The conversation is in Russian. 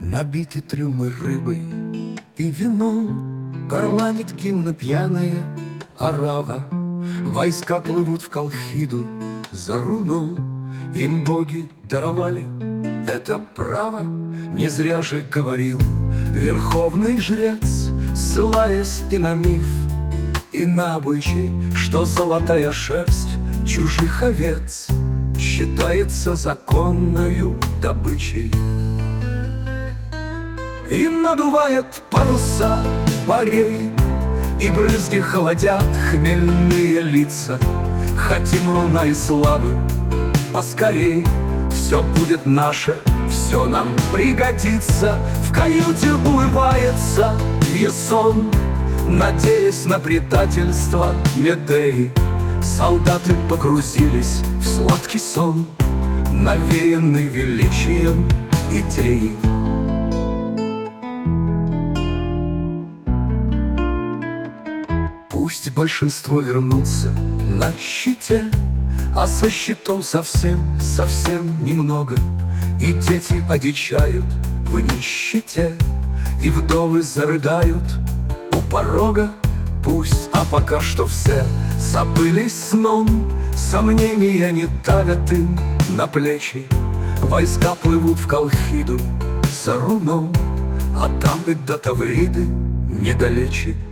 Набиты трюмы рыбой и вином, горланит гимна пьяная орава. Войска плывут в Колхиду за руну, им боги даровали это право. Не зря же говорил верховный жрец, ссылаясь и на миф, и на обычай, что золотая шерсть чужих овец считается законною добычей. И надувает паруса морей, и брызги холодят хмельные лица. Хотим луна и славы поскорей, все будет наше, все нам пригодится. В каюте улыбается Ясон, надеясь на предательство Медеи. Солдаты погрузились в сладкий сон, навеянный величием идеи. Пусть большинство вернутся на щите, а со щитом совсем немного. И дети одичают в нищете, и вдовы зарыдают у порога. Пусть, а пока что все забылись сном, сомнения не давят им на плечи. Войска плывут в Колхиду за руном, а там и до Тавриды недалече.